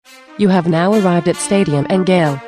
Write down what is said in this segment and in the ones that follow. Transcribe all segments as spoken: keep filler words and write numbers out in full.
You have now arrived at Stadium and Gale.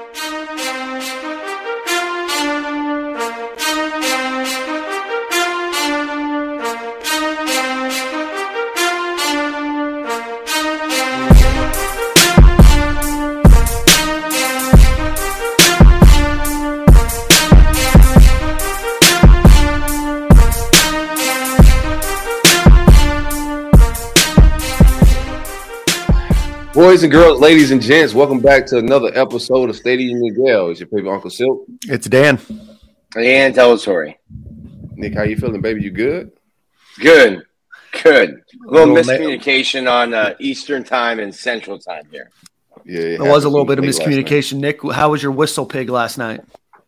Boys and girls, ladies and gents, welcome back to another episode of Stadium and Gale. It's your favorite Uncle Silk. It's Dan. And Teletory. Nick, how you feeling, baby? You good? Good. Good. A little, little miscommunication ma- on uh, Eastern time and Central time here. Yeah, there was a little bit of miscommunication. Nick, how was your whistle pig last night?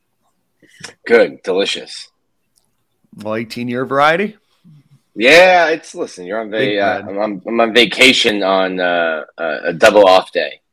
Good. Delicious. Well, eighteen-year variety? Yeah, it's listen. You're on va- uh, I'm, on, I'm on vacation on uh, uh, a double off day.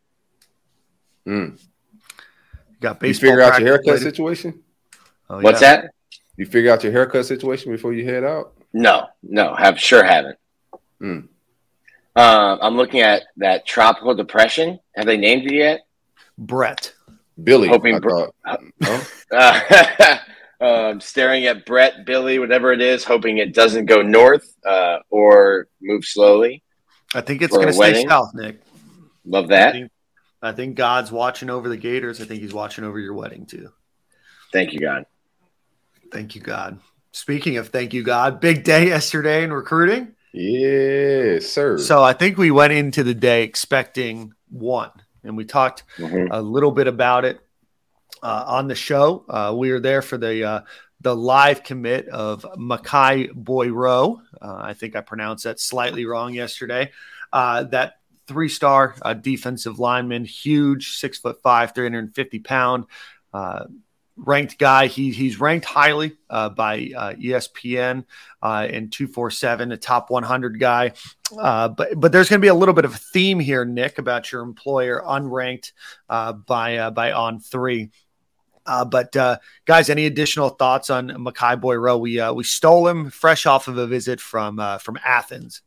Mm. You got baseball. You figure out your haircut later? situation? Oh, What's yeah. that? You figure out your haircut situation before you head out? No, no, have sure haven't. Mm. Uh, I'm looking at that tropical depression. Have they named it yet? Brett. Billy. Hoping. Bre- huh? uh, Um, staring at Brett, Billy, whatever it is, hoping it doesn't go north uh, or move slowly. I think it's going to stay south, Nick. Love that. I think, I think God's watching over the Gators. I think he's watching over your wedding, too. Thank you, God. Thank you, God. Speaking of thank you, God, big day yesterday in recruiting. Yes, sir. So I think we went into the day expecting one, and we talked mm-hmm. a little bit about it. Uh, on the show, uh, we were there for the uh, the live commit of Makai Boyroe. Uh, I think I pronounced that slightly wrong yesterday. Uh, that three-star uh, defensive lineman, huge, six foot five, three hundred fifty pound, uh, ranked guy. He he's ranked highly uh, by uh, E S P N uh, in two forty-seven, a top one hundred guy. Uh, but but there's going to be a little bit of a theme here, Nick, about your employer unranked uh, by uh, by On three. Uh, but uh, guys, any additional thoughts on Makai Boyroe? We uh, we stole him fresh off of a visit from uh, from Athens.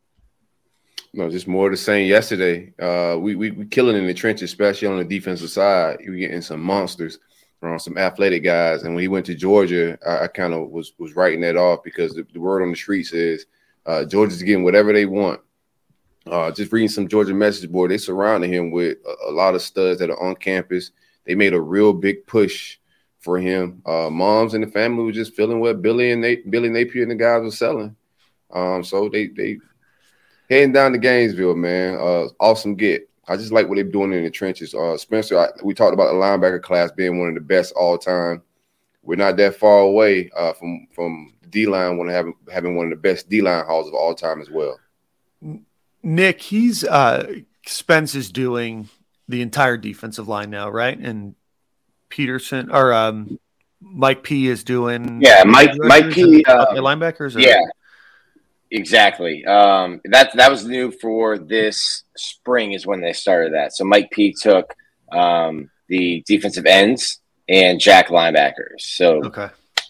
No, just more of the same. Yesterday, uh, we we we killing in the trenches, especially on the defensive side. We getting some monsters from some athletic guys. And when he went to Georgia, I, I kind of was was writing that off because the, the word on the streets is uh, Georgia's getting whatever they want. Uh, just reading some Georgia message board, they surrounded him with a, a lot of studs that are on campus. They made a real big push for him. Uh, moms and the family were just feeling what Billy and Nate, Billy Napier and the guys were selling. Um, so they they heading down to Gainesville, man. Uh, awesome get. I just like what they're doing in the trenches. Uh, Spencer, I, we talked about the linebacker class being one of the best all time. We're not that far away uh, from from D-line, one having having one of the best D-line hauls of all time as well. Nick, he's uh, Spence is doing the entire defensive line now, right? And Peterson or um, Mike P is doing yeah, Mike Mike P uh, linebackers. Or? Yeah, exactly. Um, that that was new for this spring is when they started that. So Mike P took um, the defensive ends and Jack linebackers. So okay,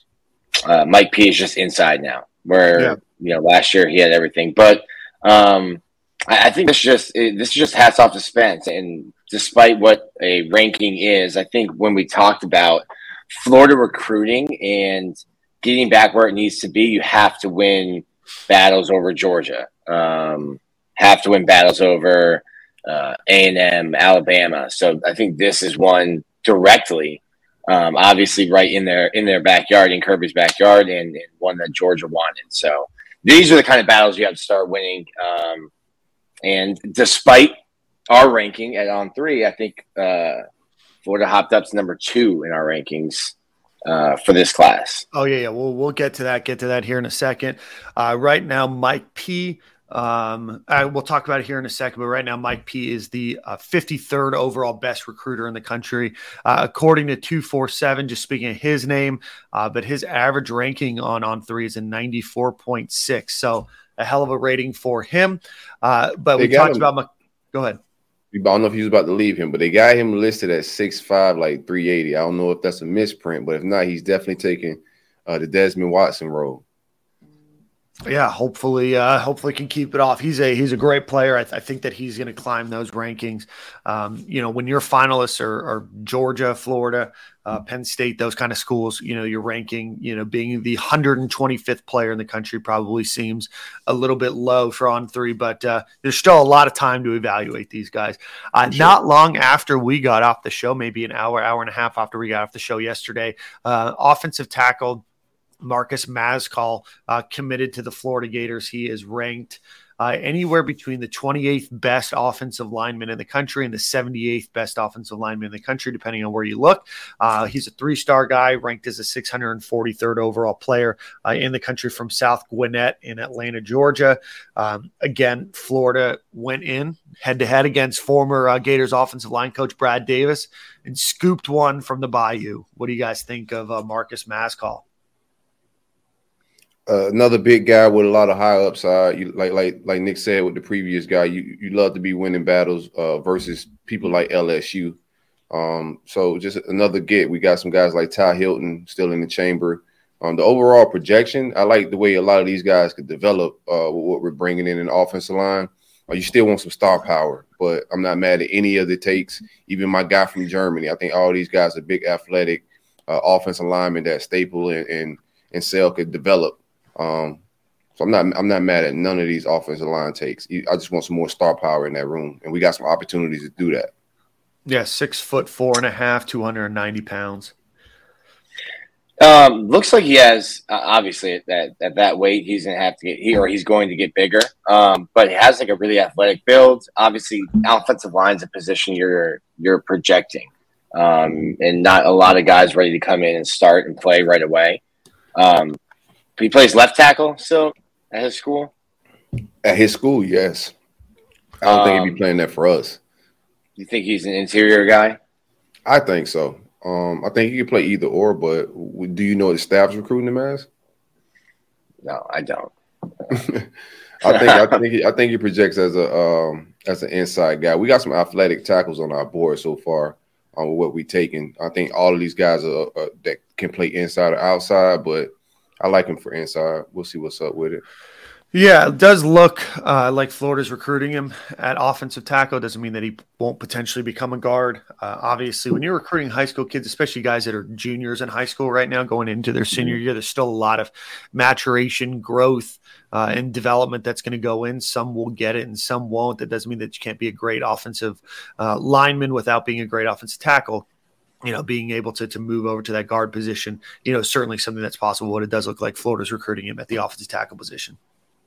uh, Mike P is just inside now. Where yeah. you know last year he had everything, but um, I, I think this just this is just hats off to Spence and. Despite what a ranking is, I think when we talked about Florida recruiting and getting back where it needs to be, you have to win battles over Georgia, um, have to win battles over uh, A and M, Alabama. So I think this is one directly, um, obviously right in their in their backyard, in Kirby's backyard, and, and one that Georgia wanted. So these are the kind of battles you have to start winning. Um, and despite our ranking at On three, I think uh, Florida hopped up to number two in our rankings uh, for this class. Oh, yeah, yeah. We'll, we'll get to that, get to that here in a second. Uh, right now, Mike P., um, I, we'll talk about it here in a second, but right now, Mike P. is the uh, fifty-third overall best recruiter in the country, uh, according to two forty-seven, just speaking of his name, uh, but his average ranking on On three is a ninety-four point six, so a hell of a rating for him. Uh, but they we talked him. about my – go ahead. I don't know if he was about to leave him, but they got him listed at six five, like three eighty. I don't know if that's a misprint, but if not, he's definitely taking uh, the Desmond Watson role. Yeah, hopefully, uh, hopefully can keep it off. He's a he's a great player. I, th- I think that he's going to climb those rankings. Um, you know, when your finalists are, are Georgia, Florida, uh, Penn State, those kind of schools, you know, your ranking, you know, being the one hundred twenty-fifth player in the country probably seems a little bit low for On Three, but uh, there's still a lot of time to evaluate these guys. Uh, sure. Not long after we got off the show, maybe an hour, hour and a half after we got off the show yesterday, uh, offensive tackle Marcus Mazkal uh, committed to the Florida Gators. He is ranked uh, anywhere between the twenty-eighth best offensive lineman in the country and the seventy-eighth best offensive lineman in the country, depending on where you look. Uh, he's a three-star guy, ranked as a six hundred forty-third overall player uh, in the country from South Gwinnett in Atlanta, Georgia. Um, again, Florida went in head-to-head against former uh, Gators offensive line coach Brad Davis and scooped one from the Bayou. What do you guys think of uh, Marcus Mazkal? Uh, another big guy with a lot of high upside. You, like like like Nick said with the previous guy, you you love to be winning battles uh, versus people like L S U. Um, so just another get. We got some guys like Ty Hilton still in the chamber. Um, the overall projection, I like the way a lot of these guys could develop uh, with what we're bringing in an offensive line. Uh, you still want some star power, but I'm not mad at any of the takes. Even my guy from Germany, I think all these guys are big athletic uh, offensive linemen that Staple and and, and Sale could develop. Um, so I'm not I'm not mad at none of these offensive line takes. I just want some more star power in that room, and we got some opportunities to do that. Yeah, six foot four and a half, two hundred ninety pounds. Um, looks like he has uh, obviously at that at that weight he's gonna have to get he or he's going to get bigger. Um, but he has like a really athletic build. Obviously, offensive line's a position you're you're projecting, um, and not a lot of guys ready to come in and start and play right away. Um, He plays left tackle still at his school? At his school, yes. I don't um, think he'd be playing that for us. You think he's an interior guy? I think so. Um, I think he could play either or, but do you know what the staff's recruiting him as? No, I don't. I think I think he, I think he projects as a um, as an inside guy. We got some athletic tackles on our board so far on um, what we taking. I think all of these guys are, uh, that can play inside or outside, but I like him for inside. We'll see what's up with it. Yeah, it does look uh, like Florida's recruiting him at offensive tackle. Doesn't mean that he won't potentially become a guard. Uh, obviously, when you're recruiting high school kids, especially guys that are juniors in high school right now, going into their senior year, there's still a lot of maturation, growth, uh, and development that's going to go in. Some will get it and some won't. That doesn't mean that you can't be a great offensive uh, lineman without being a great offensive tackle. You know, being able to to move over to that guard position, you know, certainly something that's possible. What it does look like Florida's recruiting him at the offensive tackle position.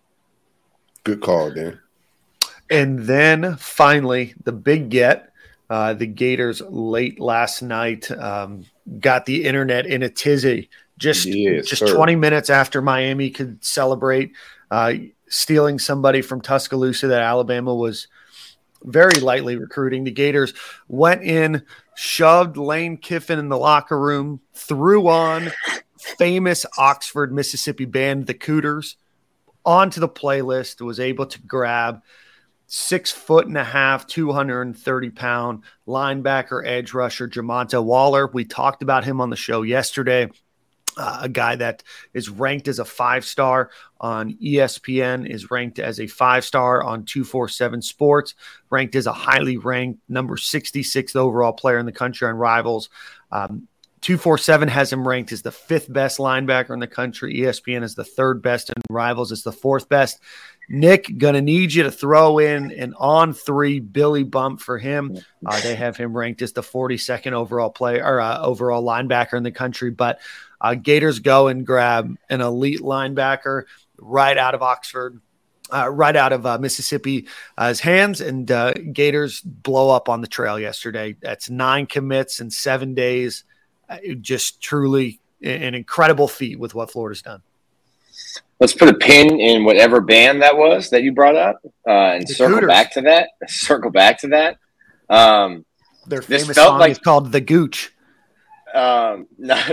Good call, Dan. And then finally, the big get, uh, the Gators late last night um, got the internet in a tizzy. Just, yes, just sir. twenty minutes after Miami could celebrate uh, stealing somebody from Tuscaloosa that Alabama was very lightly recruiting. The Gators went in, shoved Lane Kiffin in the locker room, threw on famous Oxford, Mississippi band, the Cooters, onto the playlist, was able to grab six foot and a half, two hundred thirty pound linebacker, edge rusher, Jamonta Waller. We talked about him on the show yesterday. Uh, a guy that is ranked as a five-star on E S P N, is ranked as a five-star on two forty-seven Sports, ranked as a highly ranked number sixty-sixth overall player in the country on Rivals. Um, two forty-seven has him ranked as the fifth best linebacker in the country. E S P N is the third best, and Rivals is the fourth best. Nick, gonna need you to throw in an on three Billy bump for him. Uh, they have him ranked as the forty-second overall player or uh, overall linebacker in the country, but Uh, Gators go and grab an elite linebacker right out of Oxford, uh, right out of uh, Mississippi's uh, hands, and uh, Gators blow up on the trail yesterday. That's nine commits in seven days. Uh, just truly an incredible feat with what Florida's done. Let's put a pin in whatever band that was that you brought up uh, and the circle Cooters. back to that. Circle back to that. Um, Their famous song like, is called The Gooch. Um, not,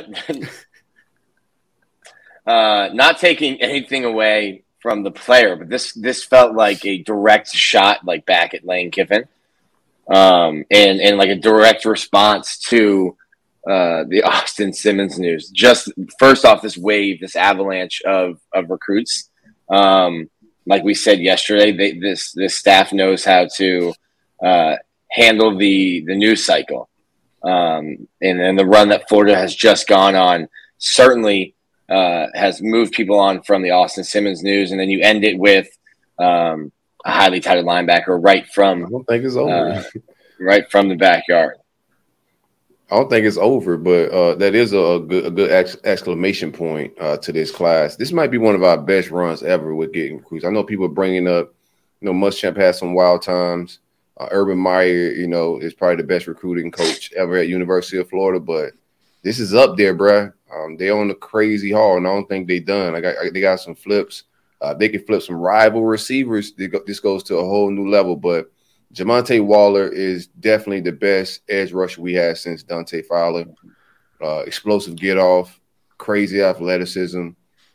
Uh, not taking anything away from the player, but this this felt like a direct shot, like back at Lane Kiffin, um, and and like a direct response to uh, the Austin Simmons news. Just first off, this wave, this avalanche of of recruits Um, like we said yesterday, they, this this staff knows how to uh, handle the the news cycle, um, and then the run that Florida has just gone on certainly uh, has moved people on from the Austin Simmons news, and then you end it with um, a highly touted linebacker right from I don't think it's over. Uh, right from the backyard. I don't think it's over, but uh, that is a, a good, a good ex- exclamation point uh, to this class. This might be one of our best runs ever with getting recruits. I know people are bringing up, you know, Muschamp had some wild times. Uh, Urban Meyer, you know, is probably the best recruiting coach ever at University of Florida, but this is up there, bruh. Um, they on the crazy haul, and I don't think they done. I got, I, they got some flips. Uh, they can flip some rival receivers. Go, this goes to a whole new level, but Jamonte Waller is definitely the best edge rusher we had since Dante Fowler. Uh, explosive get off, crazy athleticism.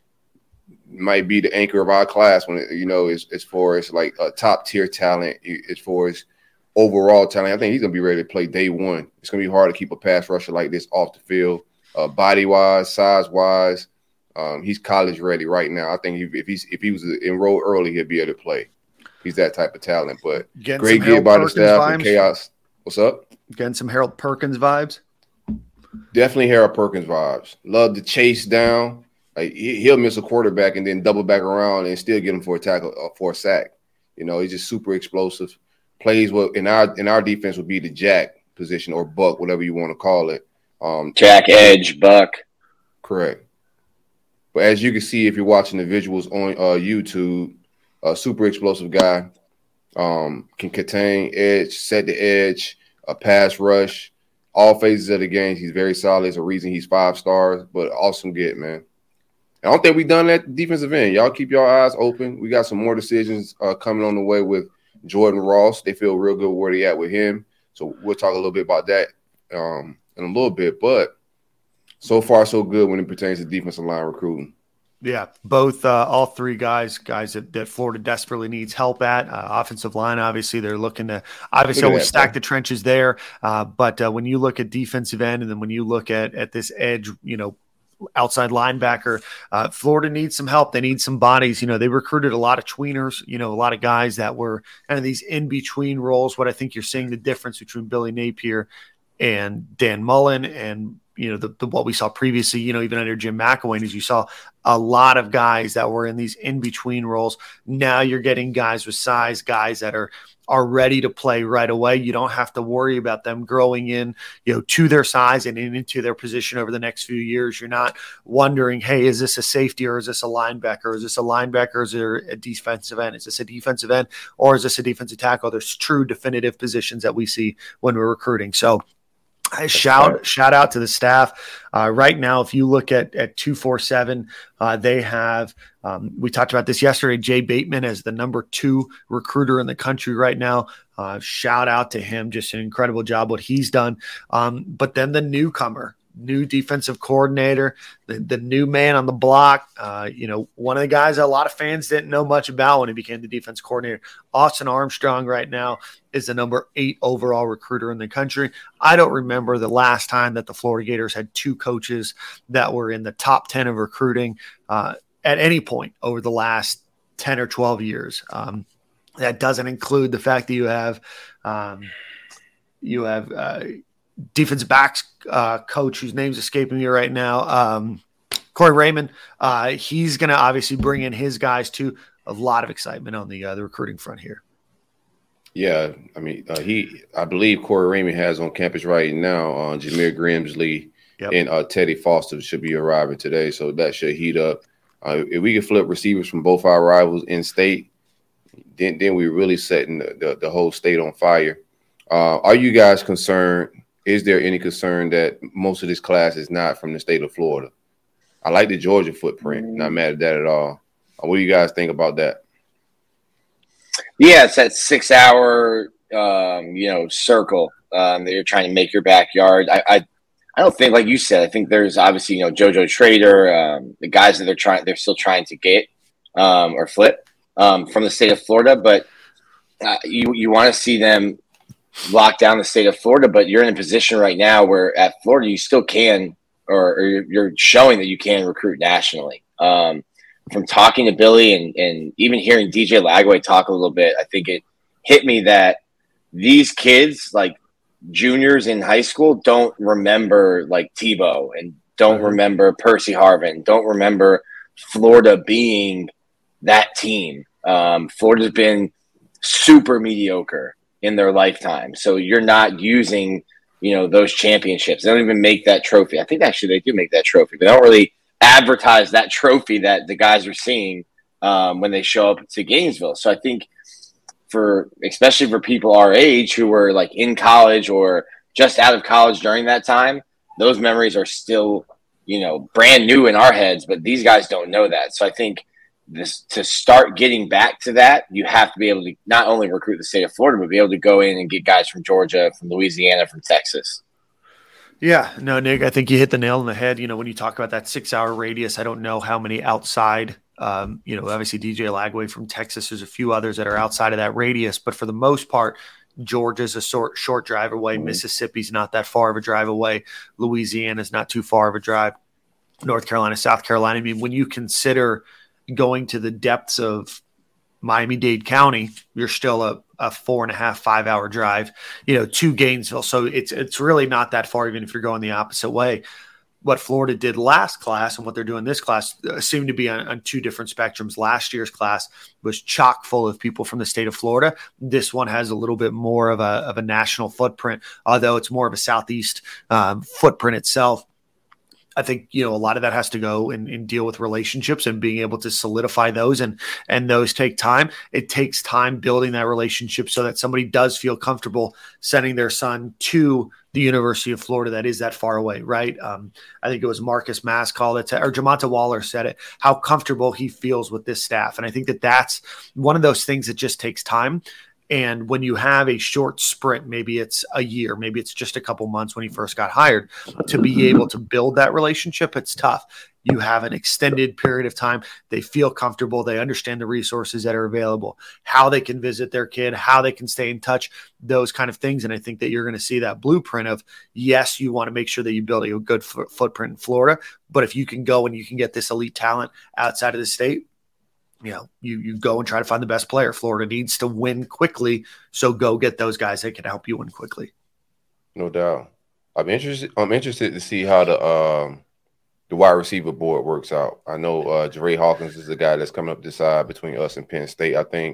Might be the anchor of our class when it, you know, as, as far as like a top tier talent, as far as overall talent. I think he's gonna be ready to play day one. It's gonna be hard to keep a pass rusher like this off the field, uh, body wise, size wise. Um, he's college ready right now. I think he, if he's if he was enrolled early, he'd be able to play. He's that type of talent, but Getting great get by the staff and chaos. What's up? Getting some Harold Perkins vibes? Definitely Harold Perkins vibes. Love to chase down. Like he'll miss a quarterback and then double back around and still get him for a tackle, uh, for a sack. You know, he's just super explosive. Plays what in our in our defense would be the jack position or buck, whatever you want to call it. Um, jack, edge, buck. Correct. But as you can see, if you're watching the visuals on uh, YouTube, a super explosive guy, um, can contain edge, set the edge, a pass rush, all phases of the game. He's very solid. It's a reason he's five stars, but awesome get, man. I don't think we've done that defensive end. Y'all keep your eyes open. We got some more decisions uh, coming on the way with Jordan Ross. They feel real good where they at with him. So we'll talk a little bit about that um, in a little bit. But so far, so good when it pertains to defensive line recruiting. Yeah, both, uh, all three guys, guys that, that Florida desperately needs help at. Uh, offensive line, obviously, they're looking to obviously always stack man. the trenches there. Uh, but uh, when you look at defensive end, and then when you look at at this edge, you know, outside linebacker, uh, Florida needs some help. They need some bodies. You know, they recruited a lot of tweeners. You know, a lot of guys that were kind of these in between roles. What I think you're seeing the difference between Billy Napier and Dan Mullen and you know, the, the what we saw previously, you know, even under Jim McElwain, is you saw a lot of guys that were in these in-between roles. Now you're getting guys with size, guys that are are ready to play right away. You don't have to worry about them growing in, you know, to their size and in, into their position over the next few years. You're not wondering, hey, is this a safety or is this a linebacker? Is this a linebacker or is there a defensive end? Is this a defensive end or is this a defensive tackle? There's true definitive positions that we see when we're recruiting. So I shout right. shout out to the staff. Uh, right now, if you look at at two forty-seven, uh, they have um, we talked about this yesterday. Jay Bateman as the number two recruiter in the country right now. Uh, shout out to him, just an incredible job what he's done. Um, but then the newcomer, new defensive coordinator, the, the new man on the block. Uh, you know, one of the guys that a lot of fans didn't know much about when he became the defense coordinator. Austin Armstrong right now is the number eight overall recruiter in the country. I don't remember the last time that the Florida Gators had two coaches that were in the top ten of recruiting uh, at any point over the last ten or twelve years. Um, that doesn't include the fact that you have um, you have uh, defensive backs uh, coach whose name's escaping me right now, um, Corey Raymond. Uh, he's going to obviously bring in his guys too. A lot of excitement on the uh, the recruiting front here. Yeah, I mean, uh, he, I believe Corey Raymond has on campus right now on uh, Jameer Grimsley yep. and uh, Teddy Foster should be arriving today, so that should heat up. Uh, if we can flip receivers from both our rivals in state, then then we're really setting the, the, the whole state on fire. Uh, are you guys concerned? Is there any concern that most of this class is not from the state of Florida? I like the Georgia footprint. Not mad at that at all. Uh, what do you guys think about that? Yeah, it's that six-hour, um, you know, circle um, that you're trying to make your backyard. I, I, I don't think, like you said, I think there's obviously, you know, JoJo Trader, um, the guys that they're trying, they're still trying to get um, or flip um, from the state of Florida. But uh, you you want to see them lock down the state of Florida. But you're in a position right now where at Florida you still can, or, or you're showing that you can recruit nationally. Um, from talking to Billy and, and even hearing D J Lagway talk a little bit, I think it hit me that these kids, like juniors in high school, don't remember like Tebow and don't mm-hmm. remember Percy Harvin, don't remember Florida being that team. Um, Florida's been super mediocre in their lifetime. So you're not using, you know, those championships. They don't even make that trophy. I think actually they do make that trophy, but they don't really advertise that trophy that the guys are seeing um, when they show up to Gainesville. So I think for, especially for people our age who were like in college or just out of college during that time, those memories are still, you know, brand new in our heads, but these guys don't know that. So I think this, to start getting back to that, you have to be able to not only recruit the state of Florida, but be able to go in and get guys from Georgia, from Louisiana, from Texas. Yeah, no, Nick, I think you hit the nail on the head. You know, when you talk about that six hour radius, I don't know how many outside, um, you know, obviously D J Lagway from Texas, there's a few others that are outside of that radius, but for the most part, Georgia's a short, short drive away. Mm-hmm. Mississippi's not that far of a drive away. Louisiana's not too far of a drive. North Carolina, South Carolina. I mean, when you consider going to the depths of Miami-Dade County, you're still a, a four and a half, five hour drive, you know, to Gainesville. So it's, it's really not that far, even if you're going the opposite way. What Florida did last class and what they're doing this class uh, seem to be on, on two different spectrums. Last year's class was chock full of people from the state of Florida. This one has a little bit more of a, of a national footprint, although it's more of a Southeast um, footprint itself. I think, you know, a lot of that has to go and, and deal with relationships and being able to solidify those, and, and those take time. It takes time building that relationship so that somebody does feel comfortable sending their son to the University of Florida that is that far away, right? Um, I think it was Marcus Mass called it, to, or Jamonta Waller said it, how comfortable he feels with this staff. And I think that that's one of those things that just takes time. And when you have a short sprint, maybe it's a year, maybe it's just a couple months when he first got hired, to be able to build that relationship, it's tough. You have an extended period of time. They feel comfortable. They understand the resources that are available, how they can visit their kid, how they can stay in touch, those kind of things. And I think that you're going to see that blueprint of, yes, you want to make sure that you build a good f- footprint in Florida, but if you can go and you can get this elite talent outside of the state, you know, you, you go and try to find the best player. Florida needs to win quickly, so go get those guys that can help you win quickly. No doubt. I'm interested. I'm interested to see how the um, the wide receiver board works out. I know uh, Jere Hawkins is the guy that's coming up this side between us and Penn State, I think.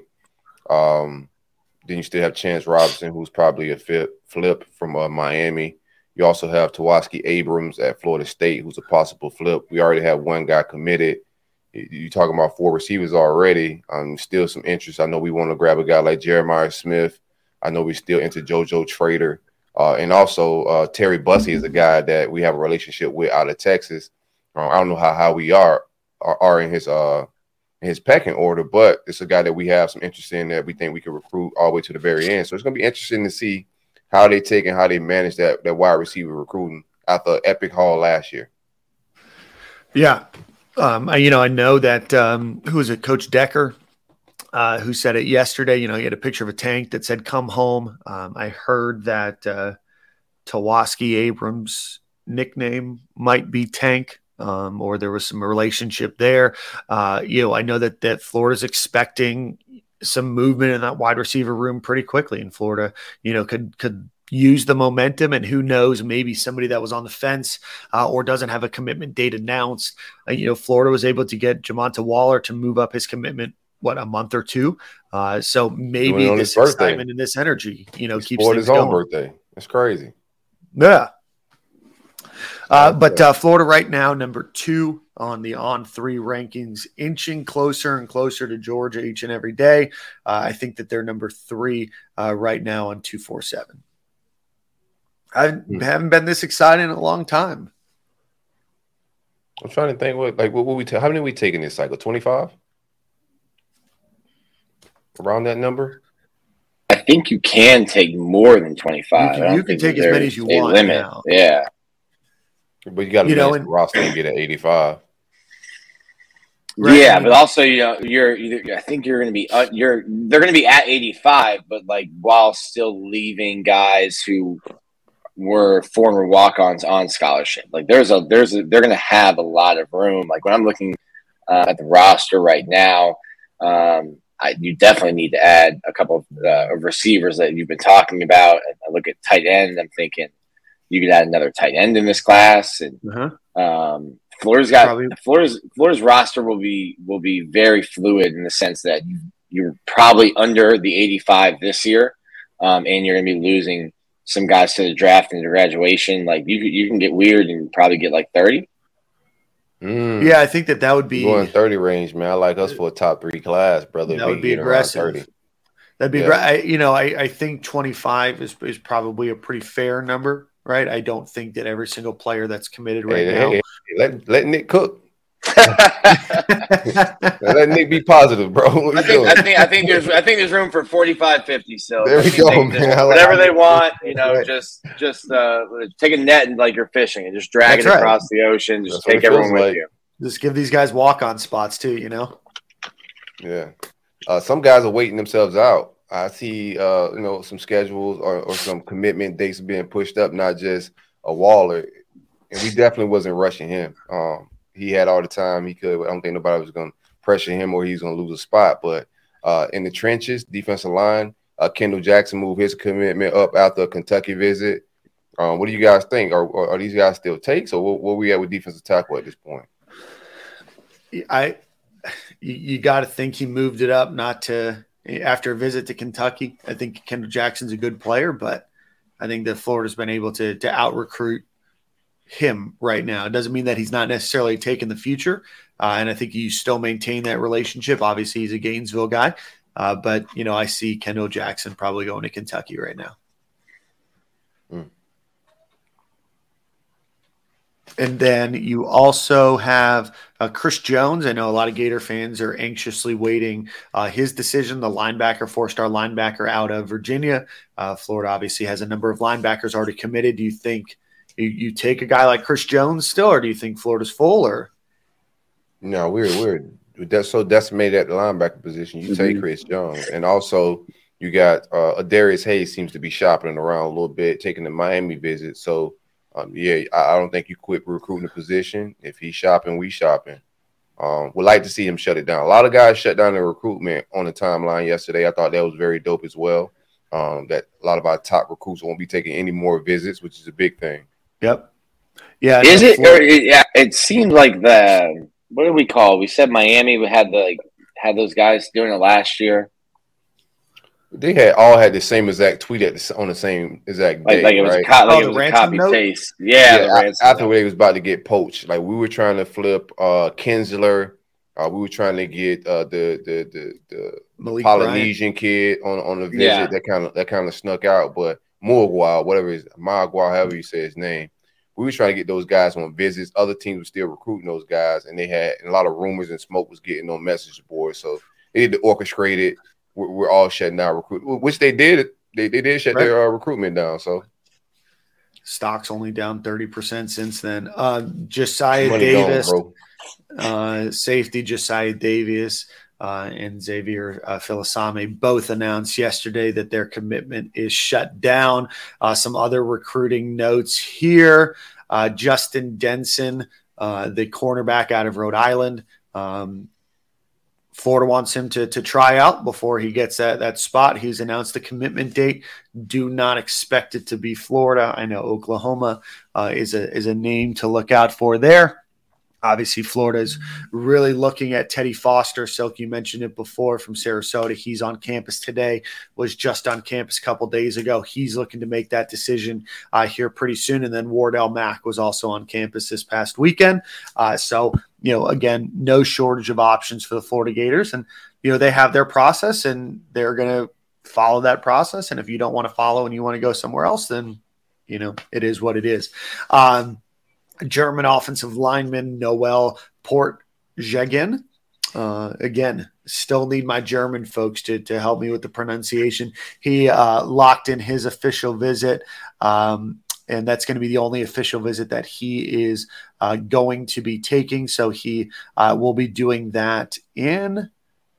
Um, then you still have Chance Robinson, who's probably a fit, flip from uh, Miami. You also have Tawaski Abrams at Florida State, who's a possible flip. We already have one guy committed. You're talking about four receivers already. Um, still some interest. I know we want to grab a guy like Jeremiah Smith. I know we're still into JoJo Trader. Uh, and also uh, Terry Bussey is a guy that we have a relationship with out of Texas. Uh, I don't know how, how we are, are are in his uh in his pecking order, but it's a guy that we have some interest in that we think we can recruit all the way to the very end. So it's going to be interesting to see how they take and how they manage that, that wide receiver recruiting after an epic haul last year. Yeah. Um, I, you know, I know that um, who was it, Coach Decker, uh, who said it yesterday. You know, he had a picture of a tank that said "Come home." Um, I heard that uh, Tawaski Abrams' nickname might be Tank, um, or there was some relationship there. Uh, you know, I know that that Florida's expecting some movement in that wide receiver room pretty quickly. In Florida, you know, could could. use the momentum, and who knows, maybe somebody that was on the fence uh, or doesn't have a commitment date announced. Uh, you know, Florida was able to get Jamonta Waller to move up his commitment, what, a month or two. Uh, so maybe this excitement and this energy, you know, keeps things his own going. birthday. That's crazy. Yeah. Uh, but uh, Florida right now, number two on the on three rankings, inching closer and closer to Georgia each and every day. Uh, I think that they're number three uh, right now on two forty-seven. I haven't been this excited in a long time. I'm trying to think what, like, what will we take? How many are we taking this cycle? twenty-five? Around that number? I think you can take more than twenty-five. You can, you can take as many as you want. Limit. Now. Yeah. But you got to manage the roster and get at eighty-five. Right. Yeah, but also, you know, you're either, I think you're going to be, uh, you're, they're going to be at eighty-five, but like while still leaving guys who were former walk-ons on scholarship. Like there's a, there's a, they're going to have a lot of room. Like when I'm looking uh, at the roster right now. Um, I, you definitely need to add a couple of, uh, of receivers that you've been talking about. And I look at tight end, I'm thinking you could add another tight end in this class. And uh-huh. um, Florida's got Probably. Florida's Florida's roster will be will be very fluid in the sense that you, you're probably under the eighty-five this year, um, and you're going to be losing some guys to the draft and to graduation. Like you you can get weird and probably get like thirty. Mm. Yeah, I think that that would be going thirty range, man. I like us for a top three class, brother. That would be aggressive. That'd be, yeah. I, you know, I, I think twenty-five is is probably a pretty fair number, right? I don't think that every single player that's committed right hey, now. Hey, hey, let let Nick cook. Let Nick be positive, bro. I think, I think I think there's I think there's room for forty-five, fifty. So there we go, man. Just, whatever like they want, you know, right. just just uh, take a net and like you're fishing and just drag That's it right. across the ocean. Just That's take everyone with like. you. Just give these guys walk-on spots too, you know. Yeah, uh, some guys are waiting themselves out. I see, uh, you know, some schedules or, or some commitment dates being pushed up, not just a Waller, and we definitely wasn't rushing him. Um, he had all the time he could. I don't think nobody was going to pressure him or he's going to lose a spot. But uh, in the trenches, defensive line, uh, Kendall Jackson moved his commitment up after a Kentucky visit. Um, what do you guys think? Are, are, are these guys still takes, or what, what we at with defensive tackle at this point? I, you, you got to think he moved it up not to after a visit to Kentucky. I think Kendall Jackson's a good player, but I think that Florida's been able to to out recruit him right now. It doesn't mean that he's not necessarily taking the future, uh, and I think you still maintain that relationship. Obviously, he's a Gainesville guy, uh, but you know I see Kendall Jackson probably going to Kentucky right now. Mm. And then you also have uh, Chris Jones. I know a lot of Gator fans are anxiously waiting uh, his decision, the linebacker, four-star linebacker out of Virginia. Uh, Florida obviously has a number of linebackers already committed. Do you think you, you take a guy like Chris Jones still, or do you think Florida's full? Or no, we're we're that's so decimated at the linebacker position. You mm-hmm. take Chris Jones, and also you got uh, Darius Hayes seems to be shopping around a little bit, taking the Miami visit. So. Um, yeah, I, I don't think you quit recruiting the position. If he's shopping, we shopping. Um, would like to see him shut it down. A lot of guys shut down the recruitment on the timeline yesterday. I thought that was very dope as well. Um, that a lot of our top recruits won't be taking any more visits, which is a big thing. Yep. Yeah. Is it? Or it yeah. It seemed like the what do we call? We said Miami. We had the like had those guys doing it last year. They had all had the same exact tweet at the, on the same exact day, like, like it was right? a, co- like oh, it was a copy note? paste. Yeah, yeah after they was about to get poached, like we were trying to flip uh, Kinsler, uh, we were trying to get uh, the the the, the Polynesian Bryant. kid on on the visit. Yeah. That kind of that kind of snuck out, but Morgwa, whatever it is, Magua, however you say his name, we were trying to get those guys on visits. Other teams were still recruiting those guys, and they had and a lot of rumors and smoke was getting on message boards, so they had to orchestrate it. We're all shutting down recruit, which they did. They they did shut right. their uh, recruitment down. So stock's only down thirty percent since then. Uh, Josiah Money Davis, gone, uh, safety Josiah Davis uh, and Xavier uh, Filisame both announced yesterday that their commitment is shut down. Uh, some other recruiting notes here: uh, Justin Denson, uh, the cornerback out of Rhode Island. Um, Florida wants him to, to try out before he gets that, that spot. He's announced the commitment date. Do not expect it to be Florida. I know Oklahoma uh, is a is a name to look out for there. Obviously, Florida is really looking at Teddy Foster. Silk, you mentioned it before, from Sarasota. He's on campus today, was just on campus a couple days ago. He's looking to make that decision uh, here pretty soon. And then Wardell Mack was also on campus this past weekend. Uh, so, you know, again, no shortage of options for the Florida Gators. And, you know, they have their process and they're going to follow that process. And if you don't want to follow and you want to go somewhere else, then, you know, it is what it is. Um, German offensive lineman Noel Port-Jegen. Uh, again, still need my German folks to, to help me with the pronunciation. He uh, locked in his official visit, um, and that's going to be the only official visit that he is uh, going to be taking. So he uh, will be doing that in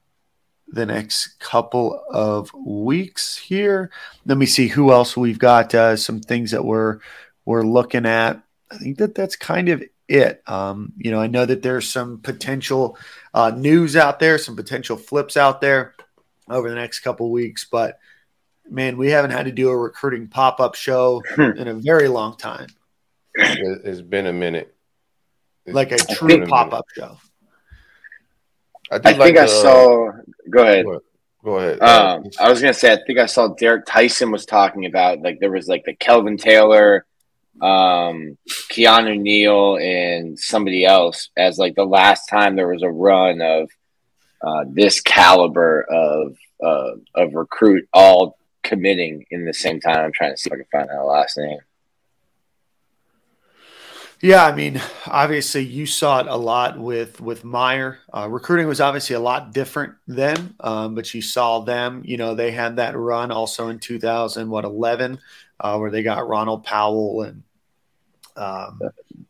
the next couple of weeks here. Let me see who else we've got. Uh, some things that we're we're looking at. I think that that's kind of it. Um, you know, I know that there's some potential uh, news out there, some potential flips out there over the next couple of weeks, but man, we haven't had to do a recruiting pop-up show in a very long time. It's been a minute. It's like a true pop-up show. I, I like think the, I saw. Go ahead. Go ahead. Go ahead. Um, I was gonna say. I think I saw Derek Tyson was talking about like there was like the Kelvin Taylor, um, Keanu Neal, and somebody else as like the last time there was a run of uh, this caliber of uh, of recruit all committing in the same time. I'm trying to see if I can find that last name. Yeah, I mean, obviously you saw it a lot with with Meyer. Uh, recruiting was obviously a lot different then, um, but you saw them. You know, they had that run also in two thousand what eleven, uh, where they got Ronald Powell and um,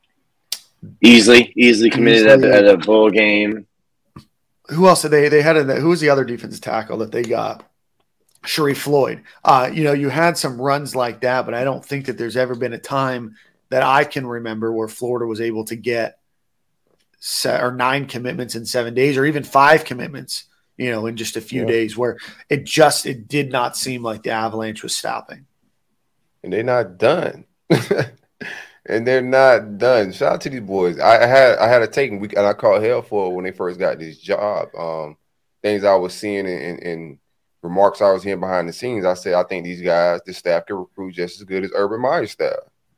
easily easily committed easily. At, at a bowl game. Who else did they they had? A, who was the other defensive tackle that they got? Sharif Floyd. Uh, you know, you had some runs like that, but I don't think that there's ever been a time that I can remember where Florida was able to get se- or nine commitments in seven days or even five commitments, you know, in just a few yeah. days where it just, it did not seem like the Avalanche was stopping. And they're not done. and they're not done. Shout out to these boys. I, I had, I had a take and, we, and I called hell for when they first got this job. Um, things I was seeing in, in, in remarks I was hearing behind the scenes. I said, I think these guys, this staff can recruit just as good as Urban Meyer's staff.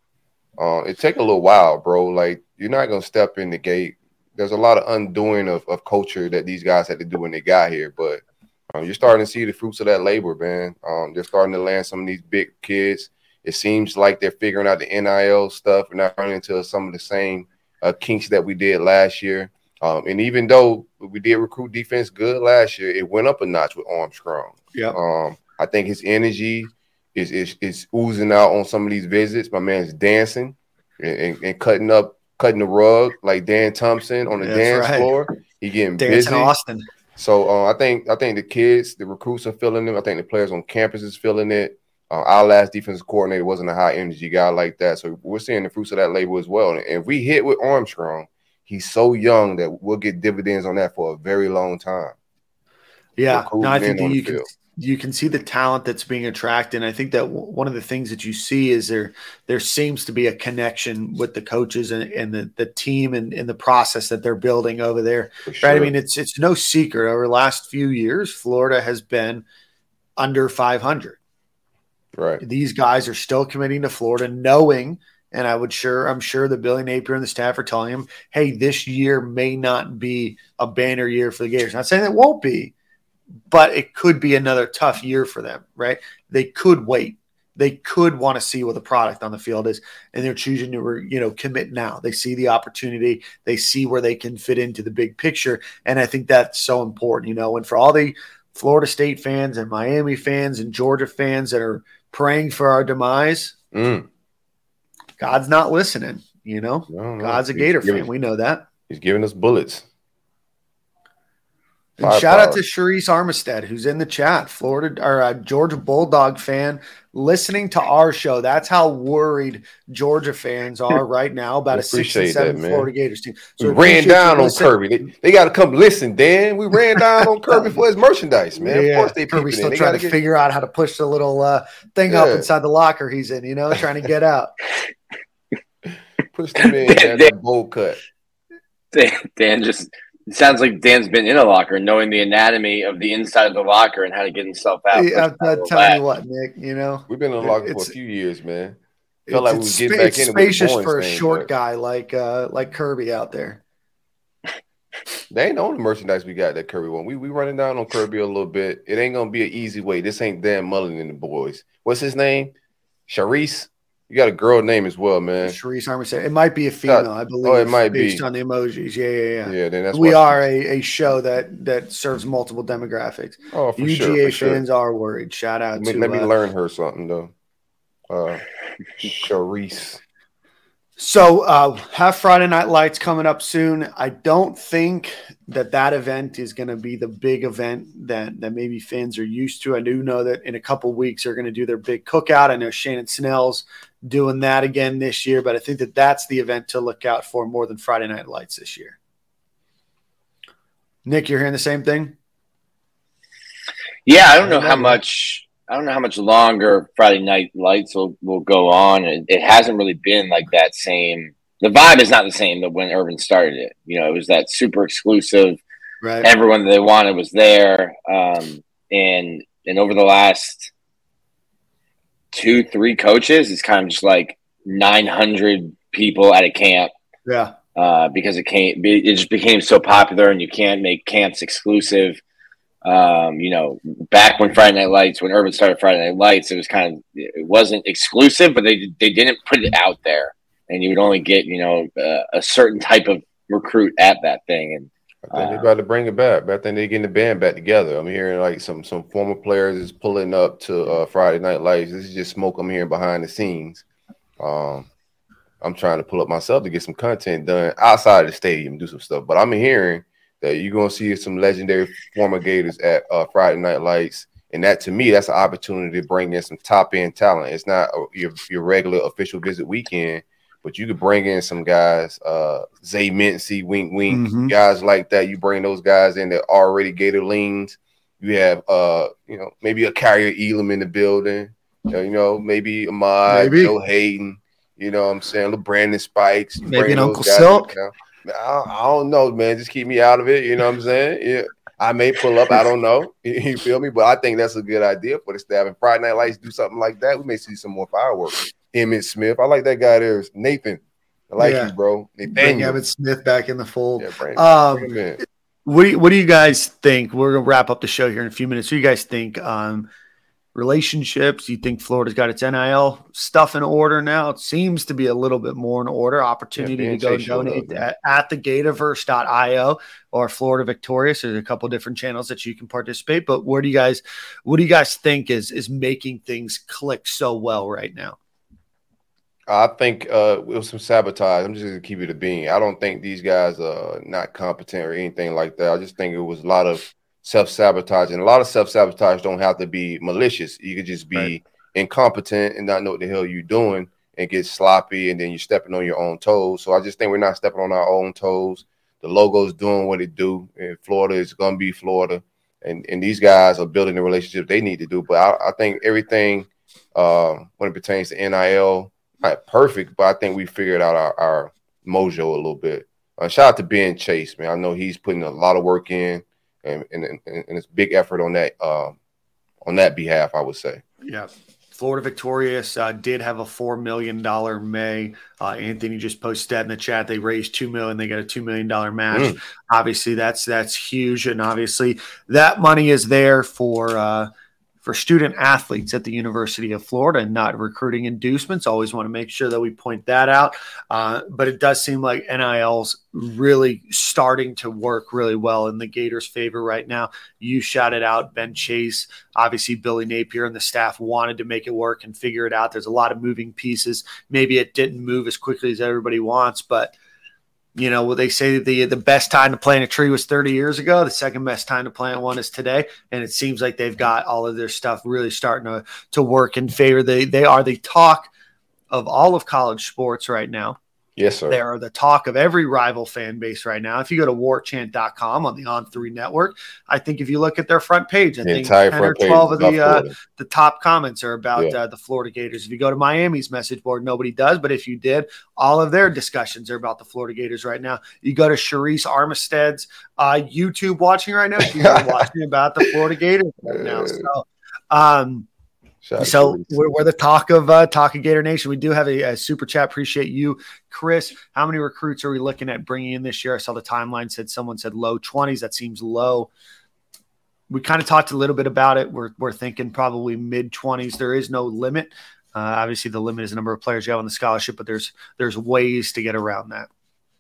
Uh, it take a little while, bro. Like, you're not going to step in the gate. There's a lot of undoing of, of culture that these guys had to do when they got here. But um, you're starting to see the fruits of that labor, man. Um, they're starting to land some of these big kids. It seems like they're figuring out the N I L stuff and not running into some of the same uh, kinks that we did last year. Um, and even though we did recruit defense good last year, it went up a notch with Armstrong. Yeah. Um, I think his energy – Is, is is oozing out on some of these visits. My man's dancing and, and, and cutting up, cutting the rug like Dan Thompson on the That's dance right. floor. He getting Dancing busy. Austin. So uh, I think I think the kids, the recruits are feeling it. I think the players on campus is feeling it. Uh, our last defensive coordinator wasn't a high energy guy like that. So we're seeing the fruits of that labor as well. And if we hit with Armstrong, he's so young that we'll get dividends on that for a very long time. Yeah, no, I think that you can. You can see the talent that's being attracted. And I think that w- one of the things that you see is there there seems to be a connection with the coaches and, and the, the team and, and the process that they're building over there. Sure. Right? I mean, it's it's no secret. Over the last few years, Florida has been under five hundred. Right. These guys are still committing to Florida, knowing, and I would sure I'm sure that Billy Napier and the staff are telling him, hey, this year may not be a banner year for the Gators. Not saying it won't be, but it could be another tough year for them, right? They could wait. They could want to see what the product on the field is, and they're choosing to, you know, commit now. They see the opportunity. They see where they can fit into the big picture, and I think that's so important, you know. And for all the Florida State fans and Miami fans and Georgia fans that are praying for our demise, mm. God's not listening, you know. No, no. God's a Gator he's fan. Giving, we know that. He's giving us bullets. And shout power. out to Sharice Armistead, who's in the chat, Florida or uh, Georgia Bulldog fan, listening to our show. That's how worried Georgia fans are right now about a six and seven that, Florida Gators team. So we ran down on Kirby. They, they got to come listen, Dan. We ran down on Kirby for his merchandise, man. Yeah, of course they Kirby's still trying to get... figure out how to push the little uh, thing yeah. up inside the locker he's in, you know, trying to get out. Push the man down the bowl cut. Dan, Dan just – it sounds like Dan's been in a locker, knowing the anatomy of the inside of the locker and how to get himself out. Yeah, I'm telling you what, Nick, you know. We've been in a locker it's, for a few years, man. Felt like we was getting back it's in. It's spacious for a thing, short but... guy like uh, like Kirby out there. They ain't the only merchandise we got that Kirby won. We we running down on Kirby a little bit. It ain't going to be an easy way. This ain't Dan Mullen and the boys. What's his name? Sharice? You got a girl name as well, man. Sharice Armistead. It might be a female, I believe. Oh, it might based be. on the emojis. Yeah, yeah, yeah. Yeah, then that's we are a, a show that that serves multiple demographics. Oh, for U G A sure, for fans sure. are worried. Shout out let to Let me uh, learn her something, though. Uh, Sharice. So uh, have Friday Night Lights coming up soon. I don't think that that event is going to be the big event that, that maybe fans are used to. I do know that in a couple weeks they're going to do their big cookout. I know Shannon Snell's doing that again this year, but I think that that's the event to look out for more than Friday Night Lights this year. Nick, you're hearing the same thing? Yeah, I don't know how much I don't know how much longer Friday Night Lights will, will go on. It, it hasn't really been like that same – the vibe is not the same that when Urban started it. You know, it was that super exclusive. Right. Everyone that they wanted was there. Um, and and over the last two, three coaches, it's kind of just like nine hundred people at a camp. Yeah. Uh, because it can't, it just became so popular, and you can't make camps exclusive. Um, you know, back when Friday Night Lights, when Urban started Friday Night Lights, it was kind of, it wasn't exclusive, but they they didn't put it out there, and you would only get, you know, uh, a certain type of recruit at that thing. And I think uh, they're about to bring it back. But I think they're getting the band back together. I'm hearing like some some former players is pulling up to uh, Friday Night Lights. This is just smoke I'm hearing behind the scenes. Um, I'm trying to pull up myself to get some content done outside of the stadium, do some stuff. But I'm hearing that you're going to see some legendary former Gators at uh, Friday Night Lights. And that, to me, that's an opportunity to bring in some top-end talent. It's not a, your, your regular official visit weekend, but you could bring in some guys, uh, Zay Mincy, Wink Wink, mm-hmm. guys like that. You bring those guys in that already Gator leans. You have, uh, you know, maybe a Carrier Elam in the building. You know, you know maybe Ahmad, maybe. Joe Hayden. You know what I'm saying? Little Brandon Spikes. Maybe an Uncle Silk. You know? I, I don't know, man. Just keep me out of it. You know what I'm saying? Yeah. I may pull up. I don't know. You feel me? But I think that's a good idea for the staff. And Friday Night Lights do something like that, we may see some more fireworks. Emmitt Smith. I like that guy there. Nathan. I like yeah. you, bro. Bring Emmitt Smith back in the fold. Yeah, bring, um, bring him in. What do, you, what do you guys think? We're going to wrap up the show here in a few minutes. What do you guys think um, relationships? You think Florida's got its N I L stuff in order now? It seems to be a little bit more in order. Opportunity yeah, to go donate at, at the Gativerse dot io or Florida Victorious. There's a couple different channels that you can participate. But where do you guys, what do you guys think is is making things click so well right now? I think uh, it was some sabotage. I'm just going to keep it a bean. I don't think these guys are not competent or anything like that. I just think it was a lot of self-sabotage. And a lot of self-sabotage don't have to be malicious. You could just be right. incompetent and not know what the hell you're doing and get sloppy, and then you're stepping on your own toes. So I just think we're not stepping on our own toes. The logo's doing what it do. And Florida is going to be Florida. And, and these guys are building the relationship they need to do. But I, I think everything uh, when it pertains to N I L, not perfect, but I think we figured out our, our mojo a little bit. Uh, shout out to Ben Chase, man. I know he's putting a lot of work in, and and, and, and it's big effort on that um, on that behalf, I would say. Yeah. Florida Victorious uh, did have a four million dollars May. Uh, Anthony just posted that in the chat. They raised two million dollars. They got a two million dollars match. Mm. Obviously, that's that's huge. And obviously, that money is there for uh, – for student athletes at the University of Florida and not recruiting inducements. Always want to make sure that we point that out. Uh, but it does seem like N I L's really starting to work really well in the Gators' favor right now. You shouted out Ben Chase. Obviously, Billy Napier and the staff wanted to make it work and figure it out. There's a lot of moving pieces. Maybe it didn't move as quickly as everybody wants, but you know, well, they say the the best time to plant a tree was thirty years ago. The second best time to plant one is today. And it seems like they've got all of their stuff really starting to, to work in favor. They they are the talk of all of college sports right now. Yes, sir. They are the talk of every rival fan base right now. If you go to war chant dot com on the On three network, I think if you look at their front page, I the think ten or twelve of the uh, the top comments are about yeah. uh, the Florida Gators. If you go to Miami's message board, nobody does. But if you did, all of their discussions are about the Florida Gators right now. You go to Sharice Armistead's uh, YouTube watching right now, she's watching about the Florida Gators right now. So, um, So we're, we're the talk of uh, talk of Gator Nation. We do have a, a super chat. Appreciate you, Chris. How many recruits are we looking at bringing in this year? I saw the timeline said someone said low twenties. That seems low. We kind of talked a little bit about it. We're we're thinking probably mid twenties. There is no limit. Uh, obviously, the limit is the number of players you have on the scholarship, but there's there's ways to get around that.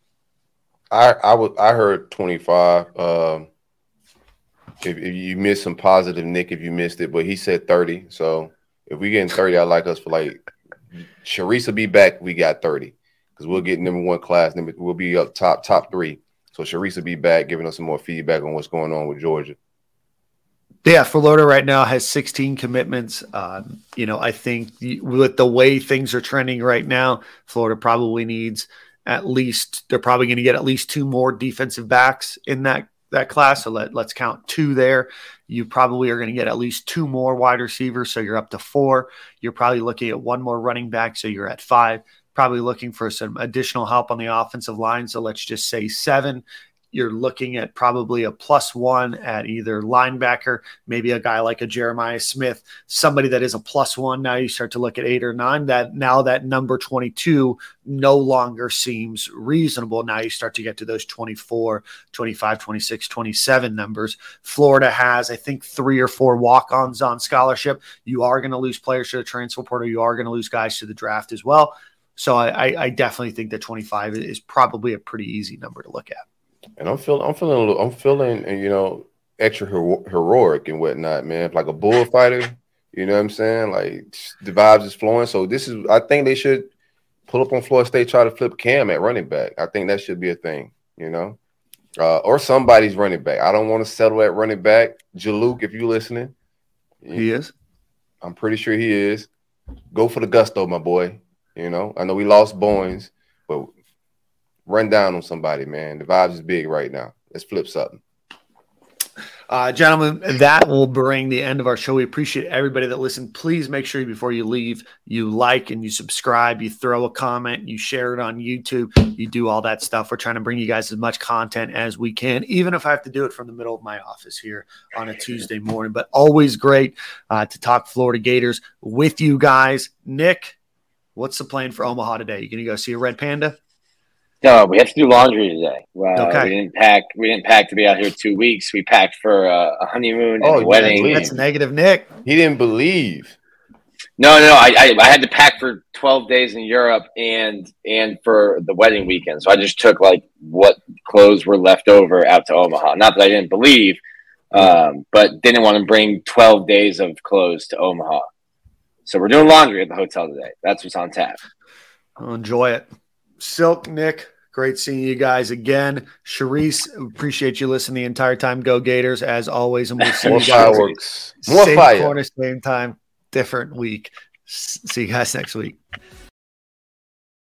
I I would I heard twenty-five. Um, If, if you missed some positive, Nick, if you missed it, but he said thirty. So if we getting thirty, I like us for like Sharice will be back. We got thirty because we'll get number one class. Number we'll be up top top three. So Sharice will be back, giving us some more feedback on what's going on with Georgia. Yeah, Florida right now has sixteen commitments. Um, you know, I think with the way things are trending right now, Florida probably needs at least, they're probably going to get at least two more defensive backs in that, that class. So let, let's count two there. You probably are going to get at least two more wide receivers. So you're up to four. You're probably looking at one more running back. So you're at five, probably looking for some additional help on the offensive line. So let's just say seven. You're looking at probably a plus one at either linebacker, maybe a guy like a Jeremiah Smith, somebody that is a plus one. Now you start to look at eight or nine. That now that number twenty-two no longer seems reasonable. Now you start to get to those twenty-four, twenty-five, twenty-six, twenty-seven numbers. Florida has, I think, three or four walk-ons on scholarship. You are going to lose players to the transfer portal. You are going to lose guys to the draft as well. So I, I definitely think that twenty-five is probably a pretty easy number to look at. And I'm feeling, I'm feeling, a little, I'm feeling, you know, extra hero- heroic and whatnot, man. Like a bullfighter, you know what I'm saying? Like the vibes is flowing. So this is, I think they should pull up on Florida State, try to flip Cam at running back. I think that should be a thing, you know, uh, or somebody's running back. I don't want to settle at running back. Jaluk, if you're listening, he is. I'm pretty sure he is. Go for the gusto, my boy. You know, I know we lost Bowens, but run down on somebody, man. The vibes is big right now. Let's flip something. Uh, gentlemen, that will bring the end of our show. We appreciate everybody that listened. Please make sure before you leave, you like and you subscribe, you throw a comment, you share it on YouTube, you do all that stuff. We're trying to bring you guys as much content as we can, even if I have to do it from the middle of my office here on a Tuesday morning. But always great uh, to talk Florida Gators with you guys. Nick, what's the plan for Omaha today? You going to go see a red panda? No, we have to do laundry today. Uh, okay. We didn't pack. We didn't pack to be out here two weeks. We packed for uh, a honeymoon Oh, and a wedding. That's negative, Nick. He didn't believe. No, no, no. I, I I had to pack for twelve days in Europe and and for the wedding weekend. So I just took like what clothes were left over out to Omaha. Not that I didn't believe, um, but didn't want to bring twelve days of clothes to Omaha. So we're doing laundry at the hotel today. That's what's on tap. I'll enjoy it. Silk, Nick, great seeing you guys again. Sharice, appreciate you listening the entire time. Go Gators, as always. And we'll see More you guys. fireworks. More same fire. corner, same time, different week. See you guys next week.